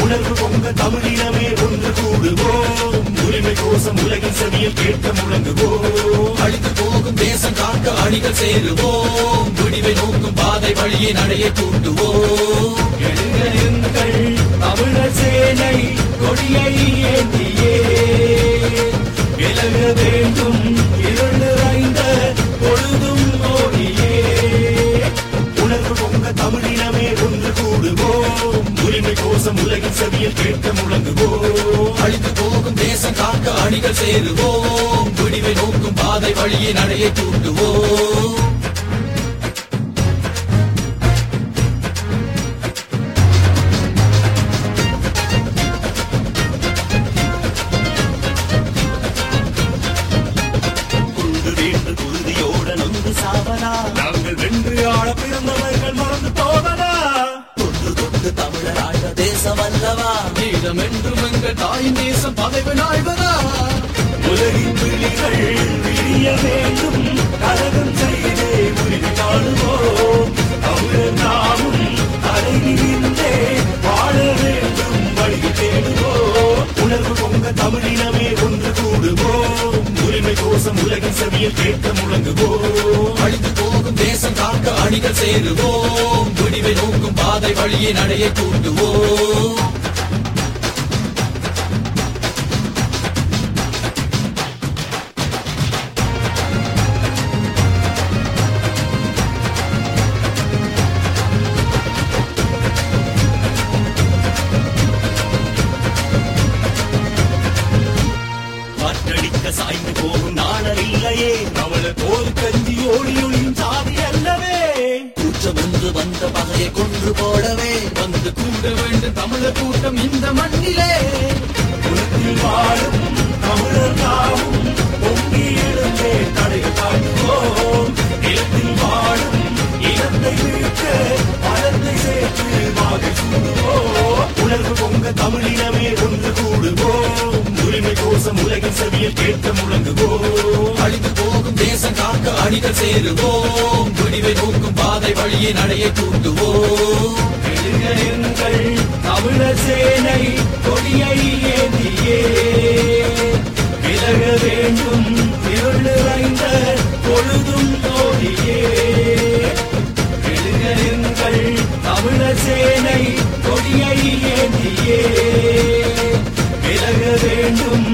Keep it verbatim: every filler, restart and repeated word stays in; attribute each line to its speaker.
Speaker 1: உணர்வு பொங்க தமிழினமே ஒன்று கூடுவோம். உரிமை கோசம் உலகின் செவியில் கேட்க முழங்குவோம்.
Speaker 2: அழிந்து போகும் தேசம் காக்க அணிகள் சேருவோம். விடிவை நோக்கும் பாதை வழியை நடையை கூட்டுவோம்.
Speaker 1: எழுங்கள் தமிழர் சேனை கொடியை ஏந்தியே விலக வேண்டும் இருள் நிறைந்த பொழுதும் ஓடியே. உணர்வு பொங்க தமிழினமே ஒன்று கூடுவோம். உரிமை கோசம் உலகின் செவியில் கேட்க முழங்குவோம்.
Speaker 2: அழிந்து போகும் தேசம் காக்க அணிகள் சேருவோம். விடிவை நோக்கும் பாதை வழியை நடையை கூட்டுவோம்.
Speaker 1: நாங்கள் வென்று ஆள பிறந்தவர்கள் மறந்து போவதா?
Speaker 2: தொன்று தொட்டு தமிழர் ஆழ்ந்த தேசம் அல்லவா? நீளம் என்றும் எங்கள் தாயின் தேசம் பதவி நாய்வதா?
Speaker 1: உலகின் விழிகள் விரிய வேண்டும். கலகம் செய்தே உரிமை காணுவோம். தமிழர் நாமும் தலை நின்றே வாழ வேண்டும். வழி தேடுவோம். உணர்வு பொங்க தமிழினமே ஒன்று கூடுவோம். உரிமை கோசம் உலகின் செவியில் கேட்க முழங்குவோம்.
Speaker 2: அழிந்து போகும் தேசம் காக்க அணிகள் சேருவோம். விடிவை நோக்கும் பாதை வழியை நடையை கூட்டுவோம்.
Speaker 1: சாய்ந்து போகும் நாடர் இல்லையே. அவளை போது கஞ்சி ஓடி ஒளியும் சாதி அல்லவே.
Speaker 2: கூச்சம் ஒன்று வந்த பகையை கொன்று போடவே வந்து கூட வேண்டும் தமிழர் கூட்டம் இந்த மண்ணிலே.
Speaker 1: உலகில் வாழும் தமிழர் நாமும் பொங்கி எழுந்தே தடைகள் தாண்டுவோம். நிலத்தில் வாழும் இனத்தை மீட்க பலத்தை சேர்த்து வாகை சூடுவோம். உணர்வு பொங்க தமிழினமே ஒன்று கூடுவோம். உரிமை கோசம் உலகின் செவியில் கேட்க முழங்குவோம்.
Speaker 2: அழிந்து போகும் தேசம் காக்க அணிகள் சேருவோம். விடிவை நோக்கும் பாதை வழியை நடையை கூட்டுவோம்.
Speaker 1: எழுங்கள் தமிழர் சேனை கொடியை ஏந்தியே விலக வேண்டும் இருள் நிறைந்த பொழுதும் ஓடியே. எழுங்கள் தமிழர் சேனை கொடியை ஏந்தியே விலக வேண்டும்